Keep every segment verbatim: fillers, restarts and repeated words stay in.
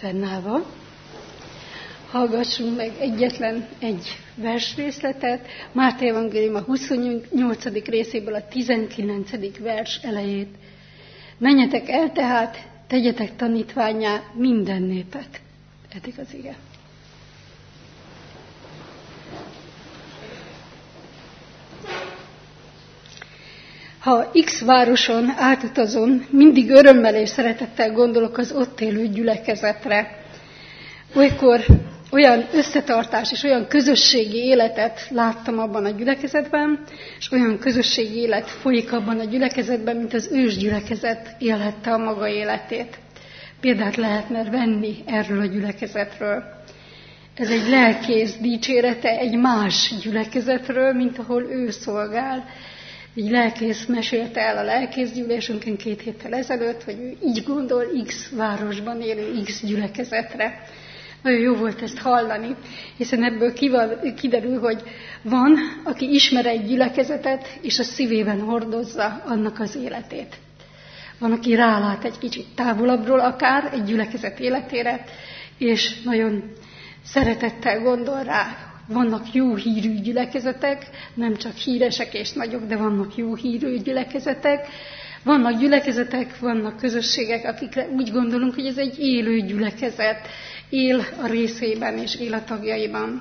fennállva. Hallgassunk meg egyetlen egy versrészletet, Máté evangélium a huszonnyolcadik részéből a tizenkilencedik vers elejét. Menjetek el tehát, tegyetek tanítvánnyá minden népet. Eddig az ige. Ha X városon átutazom, mindig örömmel és szeretettel gondolok az ott élő gyülekezetre. Olykor olyan összetartás és olyan közösségi életet láttam abban a gyülekezetben, és olyan közösségi élet folyik abban a gyülekezetben, mint az ős gyülekezet élhette a maga életét. Példát lehetne venni erről a gyülekezetről. Ez egy lelkész dicsérete egy más gyülekezetről, mint ahol ő szolgál. Egy lelkész mesélte el a lelkészgyűlésünkön két héttel ezelőtt, hogy ő így gondol X városban élő X gyülekezetre. Nagyon jó volt ezt hallani, hiszen ebből kiderül, hogy van, aki ismer egy gyülekezetet, és a szívében hordozza annak az életét. Van, aki rálát egy kicsit távolabbról akár egy gyülekezet életére, és nagyon szeretettel gondol rá. Vannak jó hírű gyülekezetek, nem csak híresek és nagyok, de vannak jó hírű gyülekezetek. Vannak gyülekezetek, vannak közösségek, akikre úgy gondolunk, hogy ez egy élő gyülekezet, él a részében és él a tagjaiban.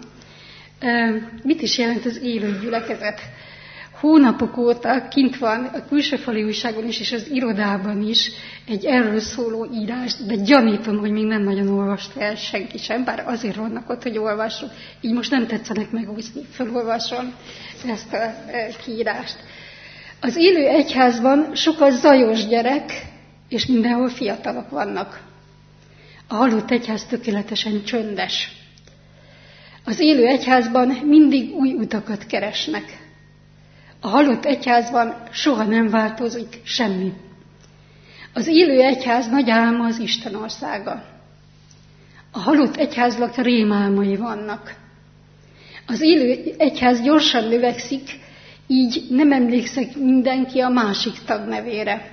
Mit is jelent az élő gyülekezet? Hónapok óta kint van a Külsőfali Újságon is, és az irodában is egy erről szóló írás, de gyanítom, hogy még nem nagyon olvasta el senki sem, bár azért vannak ott, hogy olvassuk. Így most nem tetszenek megúszni, felolvasom ezt a kiírást. Az élő egyházban sok a zajos gyerek, és mindenhol fiatalok vannak. A halott egyház tökéletesen csöndes. Az élő egyházban mindig új utakat keresnek. A halott egyházban soha nem változik semmi. Az élő egyház nagy álma az Isten országa. A halott egyháznak rémálmai vannak. Az élő egyház gyorsan növekszik, így nem emlékszik mindenki a másik tag nevére.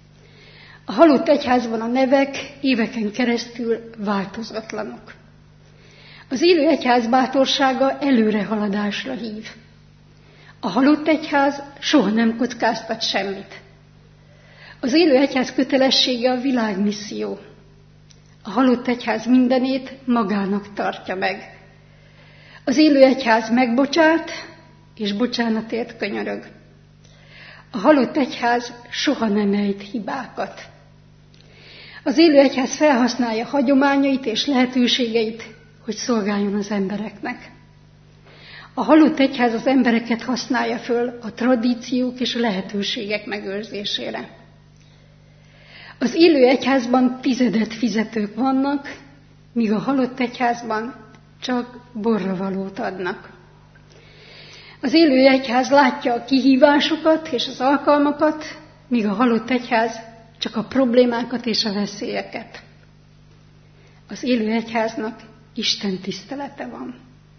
A halott egyházban a nevek éveken keresztül változatlanok. Az élő egyház bátorsága előrehaladásra hív. A halott egyház soha nem kockáztat semmit. Az élő egyház kötelessége a világmisszió. A halott egyház mindenét magának tartja meg. Az élő egyház megbocsát, és bocsánatért könyörög. A halott egyház soha nem ejt hibákat. Az élő egyház felhasználja hagyományait és lehetőségeit, hogy szolgáljon az embereknek. A halott egyház az embereket használja föl a tradíciók és a lehetőségek megőrzésére. Az élő egyházban tizedett fizetők vannak, míg a halott egyházban csak borravalót adnak. Az élő egyház látja a kihívásokat és az alkalmakat, míg a halott egyház csak a problémákat és a veszélyeket. Az élő egyháznak Isten tisztelete van.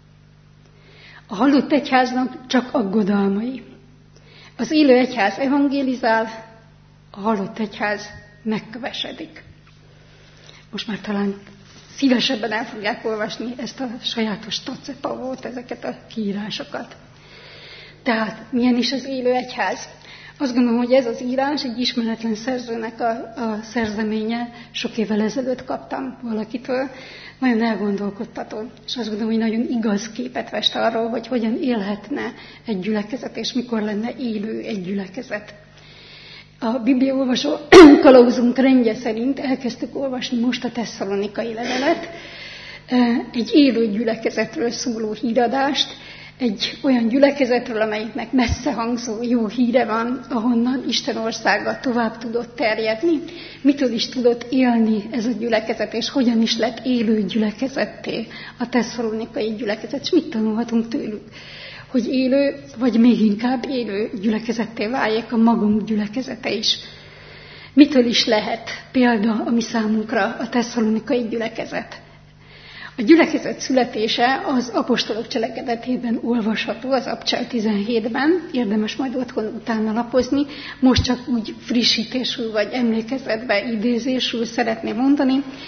A halott egyháznak csak aggodalmai. Az élő egyház evangélizál, a halott egyház megkövesedik. Most már talán szívesebben el fogják olvasni ezt a sajátos tacepavót, ezeket a kiírásokat. Tehát milyen is az élő egyház? Azt gondolom, hogy ez az írás egy ismeretlen szerzőnek a, a szerzeménye. Sok évvel ezelőtt kaptam valakitől. Nagyon elgondolkodtató, és azt gondolom, hogy nagyon igaz képet fest arról, hogy hogyan élhetne egy gyülekezet, és mikor lenne élő egy gyülekezet. A bibliaolvasó kalauzunk rendje szerint elkezdtük olvasni most a tesszalonikai levelet, egy élő gyülekezetről szóló híradást, egy olyan gyülekezetről, amelyiknek messze hangzó jó híre van, ahonnan Isten országa tovább tudott terjedni, mitől is tudott élni ez a gyülekezet, és hogyan is lett élő gyülekezetté a tesszalonikai gyülekezet, és mit tanulhatunk tőlük, hogy élő, vagy még inkább élő gyülekezetté váljék a magunk gyülekezete is. Mitől is lehet példa a mi számunkra a tesszalonikai gyülekezet? A gyülekezet születése az apostolok cselekedetében olvasható, az Apcsel tizenhétben, érdemes majd otthon utána lapozni, most csak úgy frissítésül vagy emlékezetbe idézésül szeretném mondani,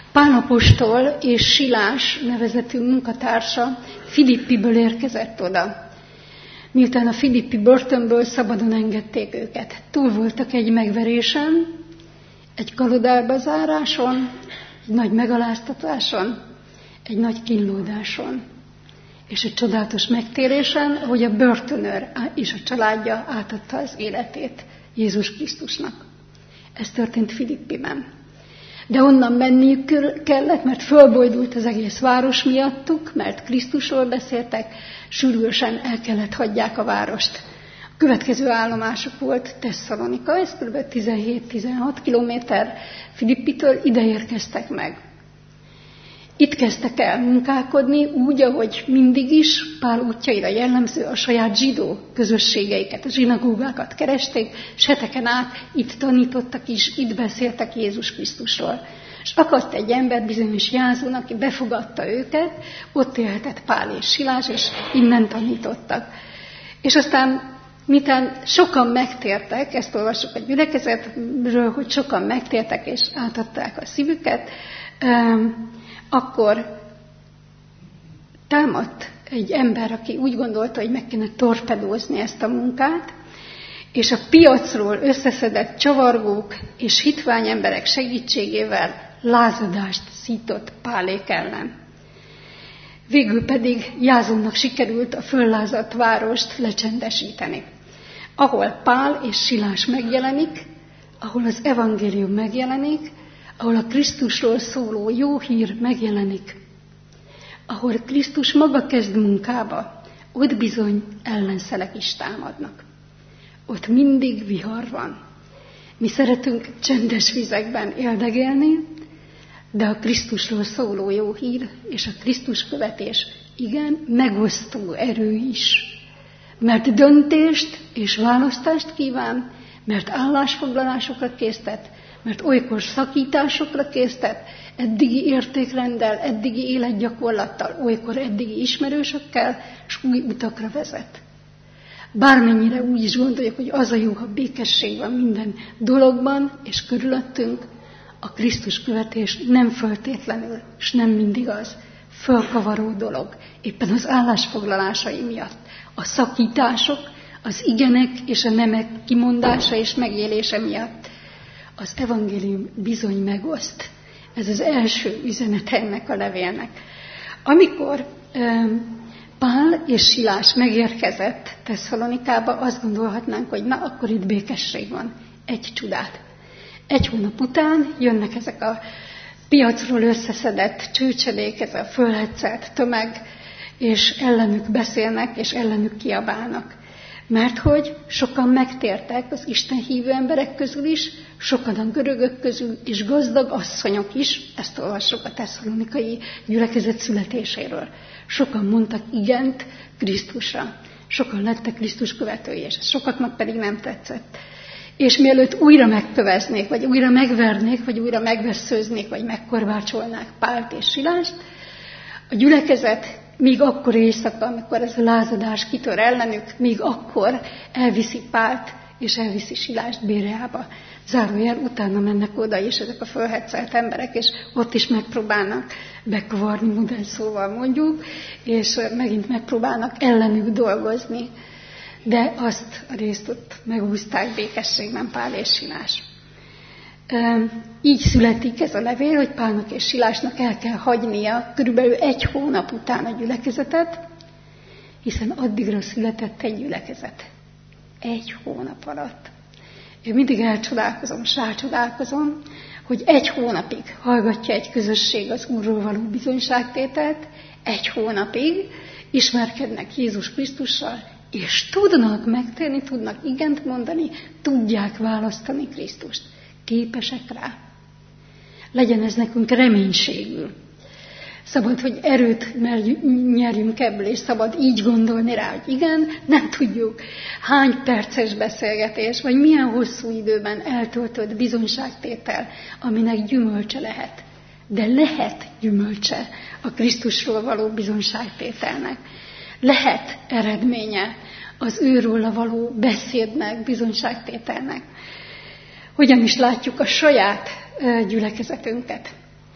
Pál apostol és Silás nevezetű munkatársa Filippiből érkezett oda. Miután a filippi börtönből szabadon engedték őket. Túl voltak egy megverésen, egy kalodárba záráson, egy nagy megaláztatáson, egy nagy kínlódáson, és egy csodálatos megtérésen, ahogy a börtönőr és a családja átadta az életét Jézus Krisztusnak. Ez történt Filippiben. De onnan menniük kellett, mert fölbojdult az egész város miattuk, mert Krisztusról beszéltek, sürgősen el kellett hagyják a várost. A következő állomásuk volt Tesszalonika, ez kb. tizenhét-tizenhat kilométer Filippitől, ide érkeztek meg. Itt kezdtek el munkálkodni úgy, ahogy mindig is, Pál útjaira jellemző, a saját zsidó közösségeiket, a zsinagógákat keresték, és heteken át itt tanítottak is, itt beszéltek Jézus Krisztusról. És akadt egy ember, bizonyos Jázon, aki befogadta őket, ott élhetett Pál és Silás, és innen tanítottak. És aztán, miután sokan megtértek, ezt olvassuk a gyülekezetről, hogy sokan megtértek és átadták a szívüket, akkor támadt egy ember, aki úgy gondolta, hogy meg kéne torpedózni ezt a munkát, és a piacról összeszedett csavargók és hitvány emberek segítségével lázadást szított Pálék ellen. Végül pedig Jázonnak sikerült a föllázadt várost lecsendesíteni. Ahol Pál és Silás megjelenik, ahol az evangélium megjelenik, ahol a Krisztusról szóló jó hír megjelenik, ahol Krisztus maga kezd munkába, ott bizony ellenszelek is támadnak. Ott mindig vihar van. Mi szeretünk csendes vizekben éldegélni, de a Krisztusról szóló jó hír és a Krisztus követés igen megosztó erő is. Mert döntést és választást kíván, mert állásfoglalásokra késztet, mert olykor szakításokra késztet, eddigi értékrenddel, eddigi életgyakorlattal, olykor eddigi ismerősökkel, és új utakra vezet. Bármennyire úgy is gondoljuk, hogy az a jó, ha békesség van minden dologban és körülöttünk, a Krisztus követés nem feltétlenül, és nem mindig az, fölkavaró dolog, éppen az állásfoglalásai miatt. A szakítások, az igenek és a nemek kimondása és megélése miatt. Az evangélium bizony megoszt. Ez az első üzenet ennek a levélnek. Amikor um, Pál és Silás megérkezett Tesszalonikába, azt gondolhatnánk, hogy na, akkor itt békesség van. Egy csodát. Egy hónap után jönnek ezek a piacról összeszedett csőcselék, ez a fölhetszelt tömeg, és ellenük beszélnek, és ellenük kiabálnak. Mert hogy sokan megtértek az Isten hívő emberek közül is, sokan a görögök közül, és gazdag asszonyok is, ezt olvassuk a tesszalonikai gyülekezet születéséről. Sokan mondtak igent Krisztusra, sokan lettek Krisztus követői, és sokaknak pedig nem tetszett. És mielőtt újra megköveznék, vagy újra megvernék, vagy újra megveszőznék, vagy megkorbácsolnák Pált és Silást, a gyülekezet még akkor éjszaka, amikor ez a lázadás kitör ellenük, még akkor elviszi Pált és elviszi Silást Béreába. Zárójel, utána mennek oda, és ezek a fölhetszelt emberek, és ott is megpróbálnak bekavarni, modern szóval mondjuk, és megint megpróbálnak ellenük dolgozni. De azt a részt ott megúzták békességben Pál és Silás. Így születik ez a levél, hogy Pálnak és Silásnak el kell hagynia körülbelül egy hónap után a gyülekezetet, hiszen addigra született egy gyülekezet. Egy hónap alatt. Én mindig elcsodálkozom, és rácsodálkozom, hogy egy hónapig hallgatja egy közösség az Úrról való bizonyságtételt, egy hónapig ismerkednek Jézus Krisztussal, és tudnak megtérni, tudnak igent mondani, tudják választani Krisztust. Képesek rá. Legyen ez nekünk reménységül. Szabad, hogy erőt nyerjünk ebből, és szabad így gondolni rá, hogy igen, nem tudjuk hány perces beszélgetés, vagy milyen hosszú időben eltöltött bizonyságtétel, aminek gyümölcse lehet. De lehet gyümölcse a Krisztusról való bizonyságtételnek. Lehet eredménye az őróla való beszédnek, bizonyságtételnek. Hogyan is látjuk a saját gyülekezetünket.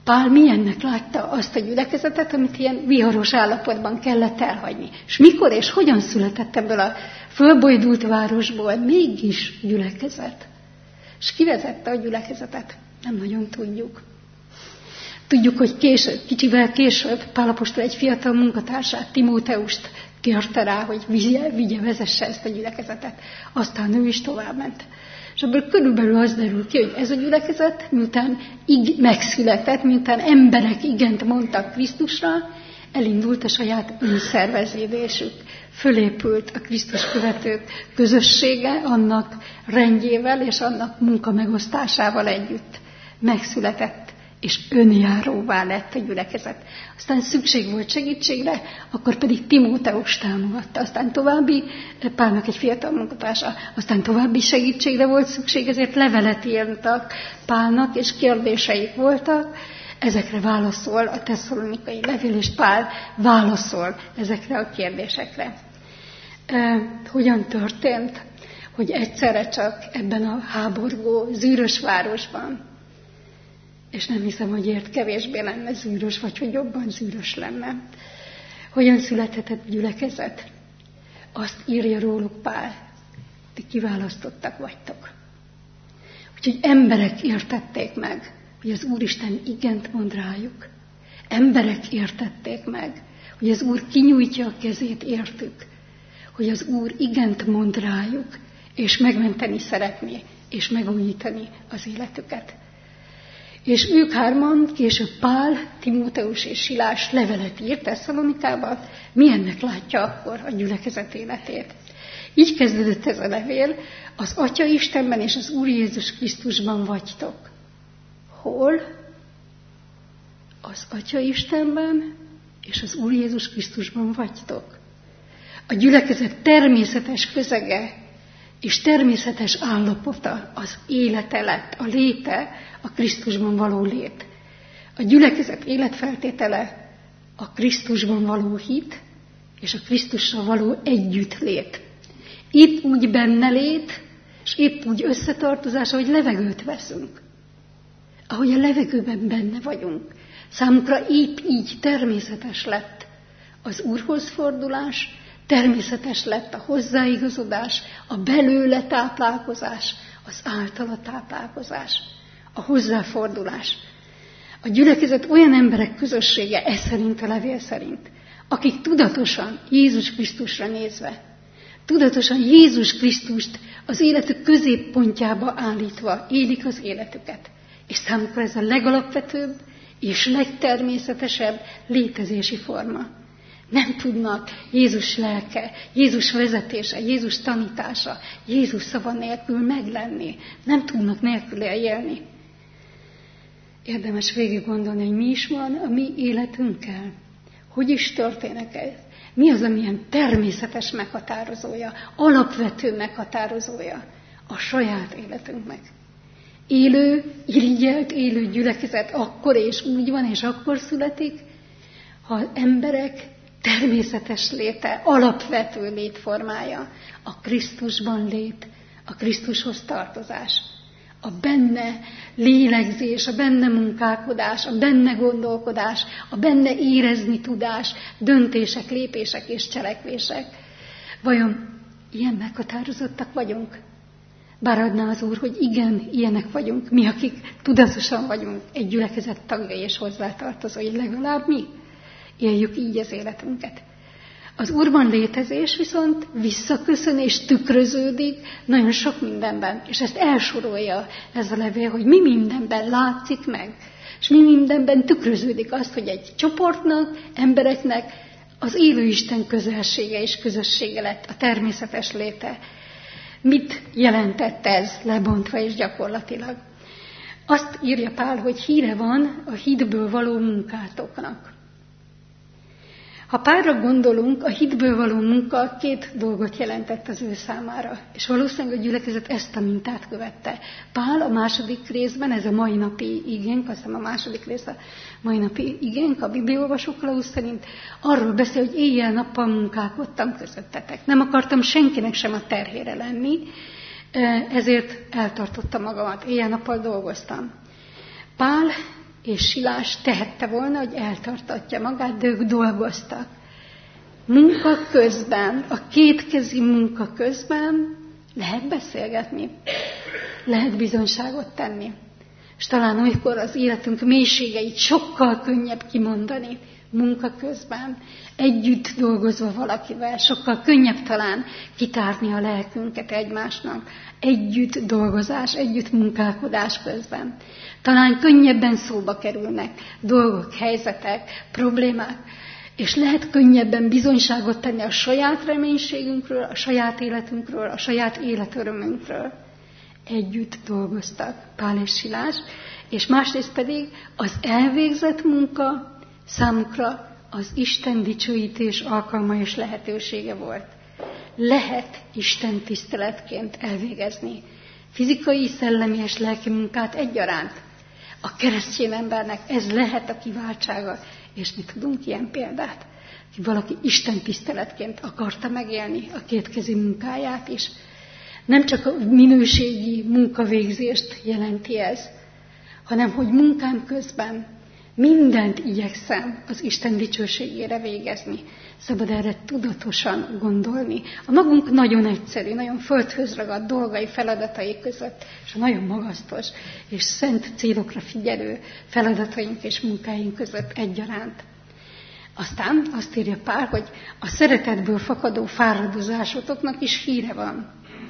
Pál milyennek látta azt a gyülekezetet, amit ilyen viharos állapotban kellett elhagyni. És mikor és hogyan született ebből a fölbojdult városból mégis gyülekezet? És ki vezette a gyülekezetet? Nem nagyon tudjuk. Tudjuk, hogy később, kicsivel később Pál apostol egy fiatal munkatársát, Timóteust kérte rá, hogy vigye, vigye, vezesse ezt a gyülekezetet. Aztán ő is továbbment. És ebből körülbelül az derül ki, hogy ez a gyülekezet, miután ig- megszületett, miután emberek igent mondtak Krisztusra, elindult a saját önszerveződésük. Fölépült a Krisztus követők közössége annak rendjével és annak munkamegosztásával együtt. Megszületett és önjáróvá lett a gyülekezet. Aztán szükség volt segítségre, akkor pedig Timóteus támogatta. Aztán további, Pálnak egy fiatal munkatársa, aztán további segítségre volt szükség, ezért levelet írtak Pálnak, és kérdéseik voltak. Ezekre válaszol a tesszalonikai levél, és Pál válaszol ezekre a kérdésekre. E, hogyan történt, hogy egyszerre csak ebben a háborgó, zűrös városban, és nem hiszem, hogy ért kevésbé lenne zűrös, vagy hogy jobban zűrös lenne. Hogyan születhetett gyülekezet? Azt írja róluk Pál, ti kiválasztottak vagytok. Úgyhogy emberek értették meg, hogy az Úristen igent mond rájuk. Emberek értették meg, hogy az Úr kinyújtja a kezét értük, hogy az Úr igent mond rájuk, és megmenteni szeretné, és megújítani az életüket. És ők hárman, később Pál, Timóteus és Silás levelet írt Tesszalonikába, milyennek látja akkor a gyülekezet életét. Így kezdődött ez a levél, az Atya Istenben és az Úr Jézus Krisztusban vagytok. Hol? Az Atya Istenben és az Úr Jézus Krisztusban vagytok. A gyülekezet természetes közege és természetes állapota, az élete lett, a léte, a Krisztusban való lét. A gyülekezet életfeltétele a Krisztusban való hit, és a Krisztussal való együttlét. Épp úgy benne lét, és épp úgy összetartozás, ahogy levegőt veszünk. Ahogy a levegőben benne vagyunk. Számukra épp így természetes lett az Úrhoz fordulás, természetes lett a hozzáigazodás, a belőle táplálkozás, az általa táplálkozás, a hozzáfordulás. A gyülekezet olyan emberek közössége, ez szerint a levél szerint, akik tudatosan Jézus Krisztusra nézve, tudatosan Jézus Krisztust az életük középpontjába állítva élik az életüket. És számukra ez a legalapvetőbb és legtermészetesebb létezési forma. Nem tudnak Jézus lelke, Jézus vezetése, Jézus tanítása, Jézus szava nélkül meglenni. Nem tudnak nélküle élni. Érdemes végig gondolni, hogy mi is van a mi életünkkel. Hogy is történik ez? Mi az, amilyen természetes meghatározója, alapvető meghatározója a saját életünknek. Élő, irigyelt, élő gyülekezet akkor és úgy van, és akkor születik, ha az emberek természetes léte, alapvető létformája, a Krisztusban lét, a Krisztushoz tartozás, a benne lélegzés, a benne munkálkodás, a benne gondolkodás, a benne érezni tudás, döntések, lépések és cselekvések. Vajon ilyen meghatározottak vagyunk? Bár adná az Úr, hogy igen, ilyenek vagyunk, mi, akik tudatosan vagyunk egy gyülekezet tagjai és hozzátartozói, legalább mi éljük így az életünket. Az Úrban létezés viszont visszaköszön és tükröződik nagyon sok mindenben, és ezt elsorolja ez a levél, hogy mi mindenben látszik meg, és mi mindenben tükröződik azt, hogy egy csoportnak, embereknek az élő Isten közelsége és közössége lett a természetes léte. Mit jelentett ez lebontva és gyakorlatilag? Azt írja Pál, hogy híre van a hitből való munkátoknak. Ha Pálra gondolunk, a hitből való munka két dolgot jelentett az ő számára, és valószínűleg a gyülekezet ezt a mintát követte. Pál a második részben, ez a mai napi igénk, azt hiszem a második rész a mai napi igénk, a bibliaolvasó Klaus szerint arról beszél, hogy éjjel-nappal munkálkodtam közöttetek. Nem akartam senkinek sem a terhére lenni, ezért eltartottam magamat, éjjel-nappal dolgoztam. Pál és Silás tehette volna, hogy eltartatja magát, de ők dolgoztak. Munka közben, a kétkezi munka közben lehet beszélgetni, lehet bizonyságot tenni. És talán olykor az életünk mélységeit sokkal könnyebb kimondani munka közben, együtt dolgozva valakivel, sokkal könnyebb talán kitárni a lelkünket egymásnak, együtt dolgozás, együtt munkálkodás közben. Talán könnyebben szóba kerülnek dolgok, helyzetek, problémák, és lehet könnyebben bizonyságot tenni a saját reménységünkről, a saját életünkről, a saját életörömünkről. Együtt dolgoztak Pál és Silás, és másrészt pedig az elvégzett munka számukra az Isten dicsőítés alkalma és lehetősége volt. Lehet Isten tiszteletként elvégezni fizikai, szellemi és lelki munkát egyaránt. A keresztény embernek ez lehet a kiváltsága, és mi tudunk ilyen példát, hogy valaki Isten tiszteletként akarta megélni a kétkezi munkáját is. Nem csak a minőségi munkavégzést jelenti ez, hanem hogy munkám közben mindent igyekszem az Isten dicsőségére végezni. Szabad erre tudatosan gondolni. A magunk nagyon egyszerű, nagyon földhöz ragadt dolgai, feladatai között, és a nagyon magasztos és szent célokra figyelő feladataink és munkáink között egyaránt. Aztán azt írja Pál, hogy a szeretetből fakadó fáradozásotoknak is híre van.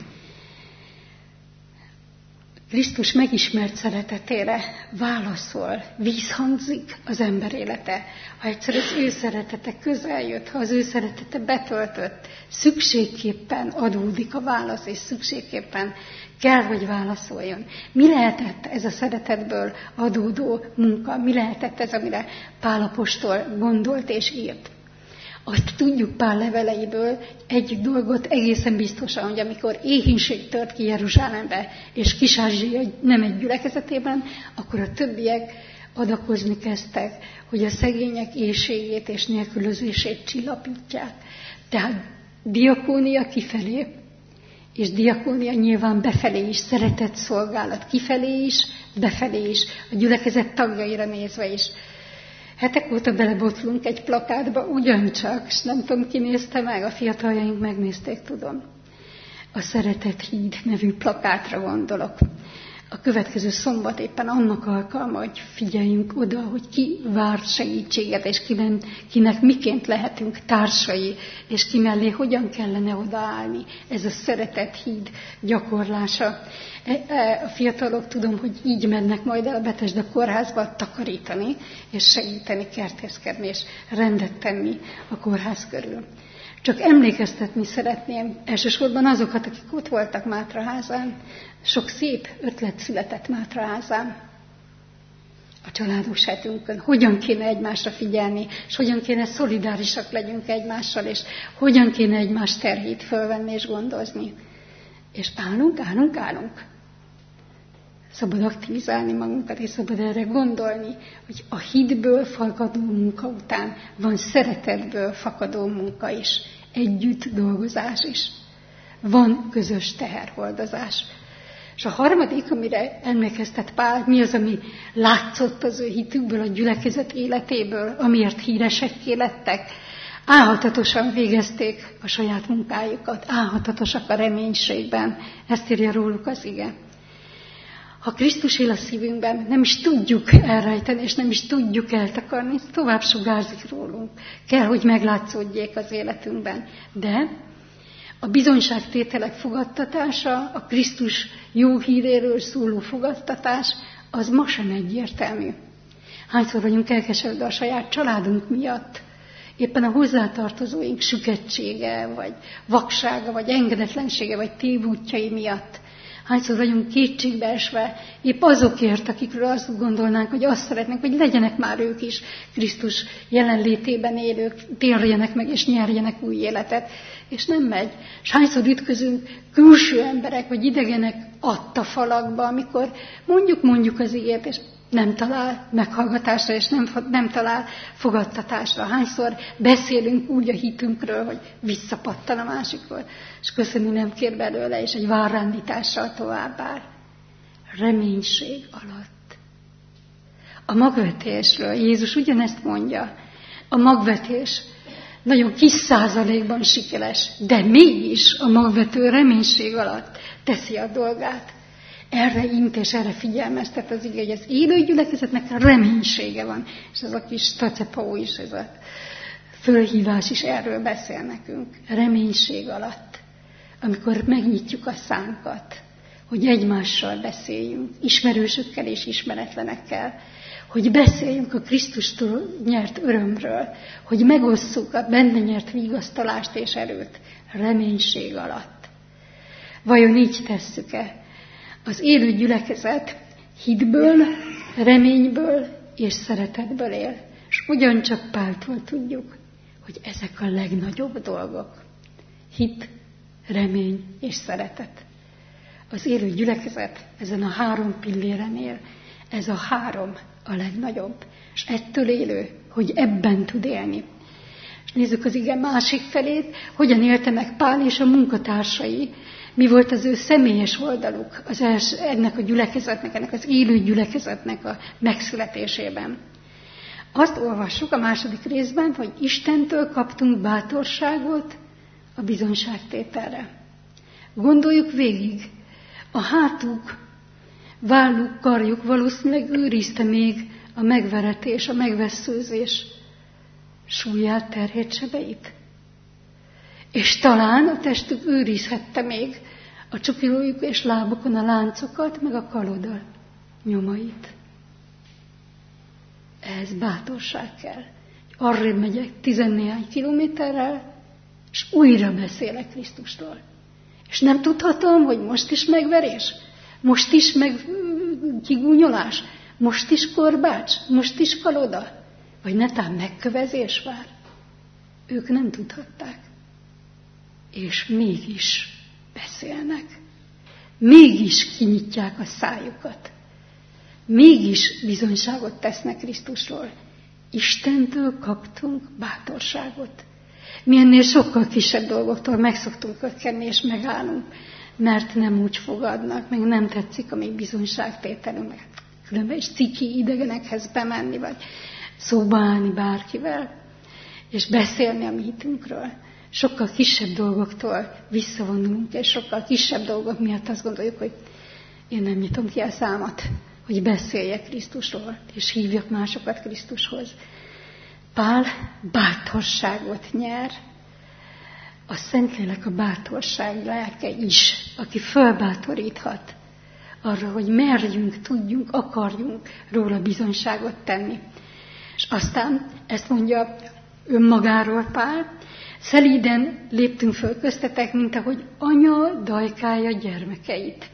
Krisztus megismert szeretetére válaszol, vízhangzik az ember élete. Ha egyszer az ő szeretete közel jött, ha az ő szeretete betöltött, szükségképpen adódik a válasz, és szükségképpen kell, hogy válaszoljon. Mi lehetett ez a szeretetből adódó munka? Mi lehetett ez, amire Pál apostol gondolt és írt? Azt tudjuk Pál leveleiből egy dolgot egészen biztosan, hogy amikor éhínség tört ki Jeruzsálembe, és Kis-Ázsia nem egy gyülekezetében, akkor a többiek adakozni kezdtek, hogy a szegények éhségét és nélkülözését csillapítják. Tehát diakónia kifelé, és diakónia nyilván befelé is, szeretett szolgálat kifelé is, befelé is, a gyülekezet tagjaira nézve is. Hetek óta belebotlunk egy plakátba ugyancsak, és nem tudom, ki nézte meg, a fiataljaink megnézték, tudom. A Szeretet híd nevű plakátra gondolok. A következő szombat éppen annak alkalma, hogy figyeljünk oda, hogy ki vár segítséget, és kiben, kinek miként lehetünk társai, és ki mellé hogyan kellene odaállni. Ez a Szeretet híd gyakorlása. A fiatalok tudom, hogy így mennek majd el a Betesda kórházba takarítani, és segíteni, kertészkedni, és rendet tenni a kórház körül. Csak emlékeztetni szeretném elsősorban azokat, akik ott voltak Mátraházán. Sok szép ötlet született Mátraházán. A családos hetünkön. Hogyan kéne egymásra figyelni, és hogyan kéne szolidárisak legyünk egymással, és hogyan kéne egymás terhét fölvenni és gondozni. És állunk, állunk, állunk. Szabad aktivizálni magunkat, és szabad erre gondolni, hogy a hitből fakadó munka után van szeretetből fakadó munka is. Együtt dolgozás is. Van közös teherhordozás. És a harmadik, amire emlékeztet Pál, mi az, ami látszott az ő hitükből, a gyülekezet életéből, amiért híresekké lettek. Álhatatosan végezték a saját munkájukat, álhatatosak a reménységben. Ezt írja róluk az ige. Ha Krisztus él a szívünkben, nem is tudjuk elrejteni, és nem is tudjuk eltakarni, ez tovább sugárzik rólunk. Kell, hogy meglátszódjék az életünkben. De a bizonyságtételek fogadtatása, a Krisztus jó híréről szóló fogadtatás, az ma sem egyértelmű. Hányszor vagyunk elkeseredve a saját családunk miatt, éppen a hozzátartozóink süketsége, vagy vaksága, vagy engedetlensége, vagy tévútjai miatt. Hányszor vagyunk kétségbeesve, épp azokért, akikről azt gondolnánk, hogy azt szeretnénk, hogy legyenek már ők is Krisztus jelenlétében élők, térjenek meg és nyerjenek új életet. És nem megy. És hányszor ütközünk külső emberek vagy idegenek adta falakba, amikor mondjuk mondjuk az igét, és nem talál meghallgatásra, és nem, nem talál fogadtatásra. Hányszor beszélünk úgy a hitünkről, hogy visszapattan a másikról, és köszönni nem kér belőle, és egy várrándítással tovább áll. Reménység alatt. A magvetésről Jézus ugyanezt mondja. A magvetés nagyon kis százalékban sikeres, de mégis a magvető reménység alatt teszi a dolgát. Erre int és erre figyelmeztet az ige, hogy az élő gyülekezetnek reménysége van. És ez a kis tacepau is, ez a fölhívás is erről beszél nekünk. Reménység alatt, amikor megnyitjuk a szánkat, hogy egymással beszéljünk, ismerősökkel és ismeretlenekkel, hogy beszéljünk a Krisztustól nyert örömről, hogy megosszuk a benne nyert vigasztalást és erőt reménység alatt. Vajon így tesszük-e? Az élő gyülekezet hitből, reményből és szeretetből él. És ugyancsak Páltól tudjuk, hogy ezek a legnagyobb dolgok. Hit, remény és szeretet. Az élő gyülekezet ezen a három pilléren él. Ez a három a legnagyobb. És ettől élő, hogy ebben tud élni. És nézzük az ige másik felét, hogyan élte meg Pál és a munkatársai, mi volt az ő személyes oldaluk az els, ennek a gyülekezetnek, ennek az élő gyülekezetnek a megszületésében. Azt olvassuk a második részben, hogy Istentől kaptunk bátorságot a bizonyságtételre. Gondoljuk végig, a hátuk, válluk, karjuk valószínűleg őrizte még a megveretés, a megvesszőzés súlyát, terhét, sebeit. És talán a testük őrizhette még a csukilójuk és lábukon a láncokat, meg a kaloda nyomait. Ehhez bátorság kell. Arrébb megyek tizennéhány kilométerrel, és újra beszélek Krisztustól. És nem tudhatom, hogy most is megverés, most is meg kigúnyolás, most is korbács, most is kaloda, vagy netán megkövezés vár. Ők nem tudhatták. És mégis beszélnek. Mégis kinyitják a szájukat. Mégis bizonyságot tesznek Krisztusról. Istentől kaptunk bátorságot. Mi ennél sokkal kisebb dolgoktól meg szoktunk ökkenni és megállunk, mert nem úgy fogadnak, meg nem tetszik a mi bizonyságtételünk, meg különben is ciki idegenekhez bemenni, vagy szóba állni bárkivel, és beszélni a mi hitünkről. Sokkal kisebb dolgoktól visszavonulunk, és sokkal kisebb dolgok miatt azt gondoljuk, hogy én nem nyitom ki a számat, hogy beszéljek Krisztusról, és hívjak másokat Krisztushoz. Pál bátorságot nyer, a Szentlélek a bátorság lelke is, aki fölbátoríthat arra, hogy merjünk, tudjunk, akarjunk róla bizonyságot tenni. És aztán ezt mondja önmagáról Pál, szelíden léptünk föl köztetek, mint ahogy anya dajkálja gyermekeit.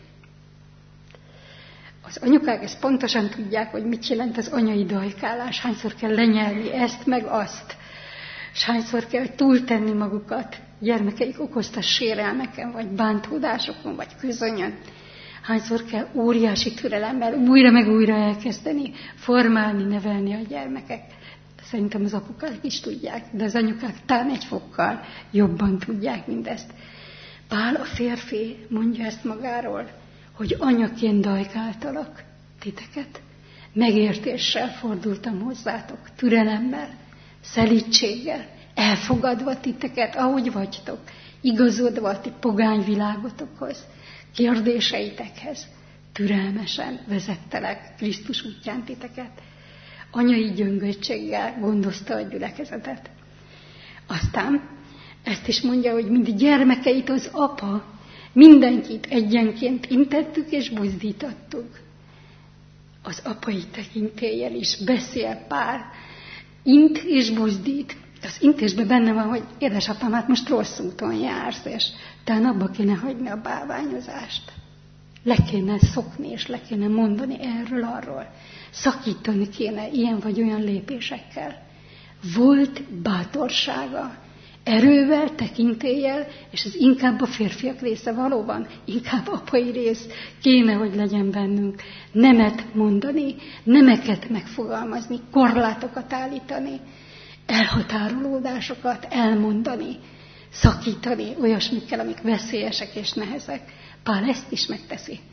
Az anyukák ezt pontosan tudják, hogy mit jelent az anyai dajkálás, hányszor kell lenyelni ezt meg azt, és hányszor kell túltenni magukat gyermekeik okozta sérelmeken, vagy bántódásokon, vagy közönyön. Hányszor kell óriási türelemmel újra meg újra elkezdeni, formálni, nevelni a gyermekek. Szerintem az apukák is tudják, de az anyukák talán egy fokkal jobban tudják mindezt. Pál a férfi mondja ezt magáról, hogy anyaként dajkáltalak titeket. Megértéssel fordultam hozzátok, türelemmel, szelídséggel, elfogadva titeket, ahogy vagytok, igazodva a ti pogány világotokhoz, kérdéseitekhez, türelmesen vezettelek Krisztus útján titeket. Anyai gyöngöttséggel gondozta a gyülekezetet. Aztán ezt is mondja, hogy mind gyermekeit az apa, mindenkit egyenként intettük és buzdítottuk. Az apai tekintéllyel is beszél Pál, int és buzdít. Az intésben benne van, hogy édesapám, hát most rossz úton jársz, és talán abba kéne hagyni a bálványozást. Le kéne szokni, és le kéne mondani erről, arról. Szakítani kéne ilyen vagy olyan lépésekkel. Volt bátorsága, erővel, tekintéllyel, és ez inkább a férfiak része valóban, inkább apai rész kéne, hogy legyen bennünk. Nemet mondani, nemeket megfogalmazni, korlátokat állítani, elhatárolódásokat elmondani, szakítani olyasmikkel, amik veszélyesek és nehezek. Pál ezt is megteszi.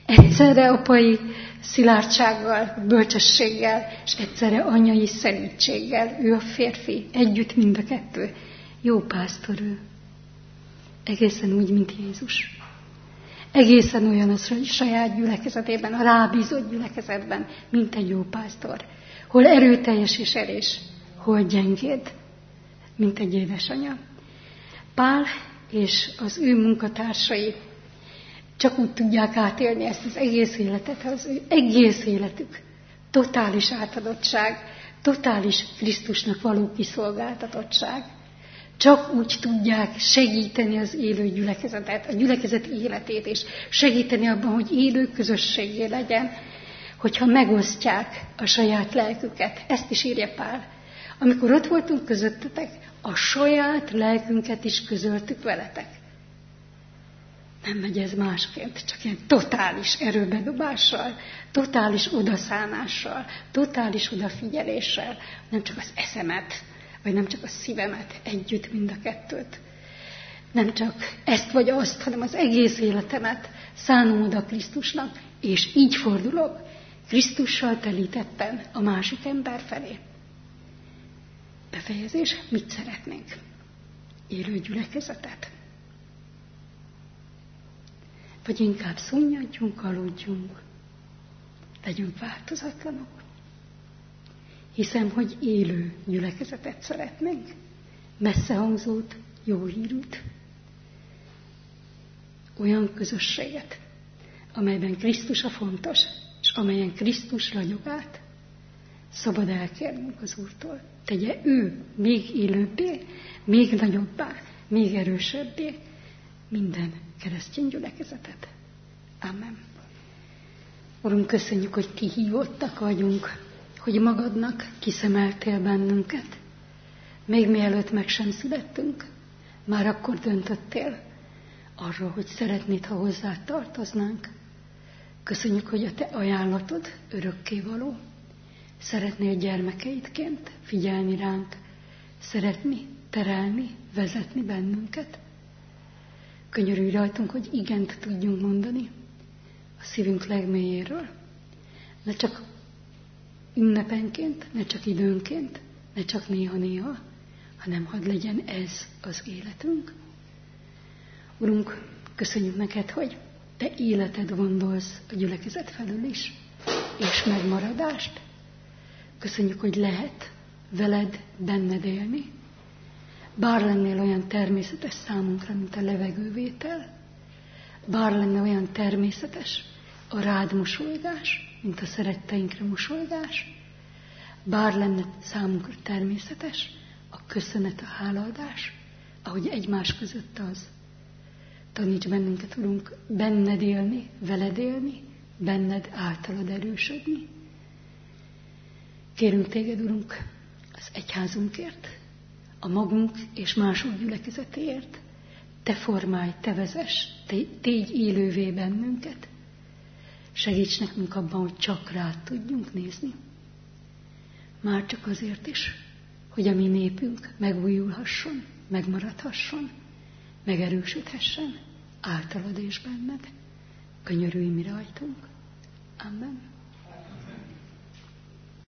Egyszerre apai szilárdsággal, bölcsességgel, és egyszerre anyai szerítséggel. Ő a férfi, együtt mind a kettő. Jó pásztor ő. Egészen úgy, mint Jézus. Egészen olyan a saját gyülekezetében, a rábízott gyülekezetben, mint egy jó pásztor. Hol erőteljes és erős, hol gyengéd, mint egy édesanya. Pál és az ő munkatársai csak úgy tudják átélni ezt az egész életet, az ő egész életük. Totális átadottság, totális Krisztusnak való kiszolgáltatottság. Csak úgy tudják segíteni az élő gyülekezetet, a gyülekezet életét, és segíteni abban, hogy élő közösségé legyen, hogyha megosztják a saját lelküket. Ezt is írja Pál. Amikor ott voltunk közöttetek, a saját lelkünket is közöltük veletek. Nem megy ez másként, csak ilyen totális erőbedobással, totális odaszánással, totális odafigyeléssel, nem csak az eszemet, vagy nem csak a szívemet, együtt mind a kettőt. Nem csak ezt vagy azt, hanem az egész életemet szánom oda Krisztusnak, és így fordulok Krisztussal telítetten a másik ember felé. Befejezés, mit szeretnénk? Élő gyülekezetet? Vagy inkább szunnyadjunk, aludjunk, legyünk változatlanok? Hiszem, hogy élő gyülekezetet szeretnénk, messzehangzót, jó hírűt, olyan közösséget, amelyben Krisztus a fontos, és amelyen Krisztus ragyog át. Szabad elkérnünk az Úrtól, tegye ő még élőbbé, még nagyobbá, még erősebbé minden keresztény gyülekezetet. Amen. Urunk, köszönjük, hogy kihívottak vagyunk, hogy magadnak kiszemeltél bennünket. Még mielőtt meg sem születtünk, már akkor döntöttél arról, hogy szeretnéd, ha hozzád tartoznánk. Köszönjük, hogy a te ajánlatod örökkévaló. Szeretnél gyermekeidként figyelni ránk, szeretni, terelni, vezetni bennünket. Könyörülj rajtunk, hogy igent tudjunk mondani a szívünk legmélyéről. Ne csak ünnepenként, ne csak időnként, ne csak néha-néha, hanem hadd legyen ez az életünk. Urunk, köszönjük neked, hogy te életed gondolsz a gyülekezet felül is, és megmaradást. Köszönjük, hogy lehet veled, benned élni. Bár lennél olyan természetes számunkra, mint a levegővétel, bár lenne olyan természetes a rád mosolygás, mint a szeretteinkre mosolygás, bár lenne számunkra természetes a köszönet, a hálaadás, ahogy egymás között az. Taníts bennünket, Urunk, benned élni, veled élni, benned általad erősödni. Kérünk téged, Urunk, az egyházunkért, a magunk és mások gyülekezetéért. Te formálj, te vezess, te, tégy élővé bennünket. Segíts nekünk abban, hogy csak rád tudjunk nézni. Már csak azért is, hogy a mi népünk megújulhasson, megmaradhasson, megerősödhessen általad és benned. Könyörülj mi rajtunk. Amen.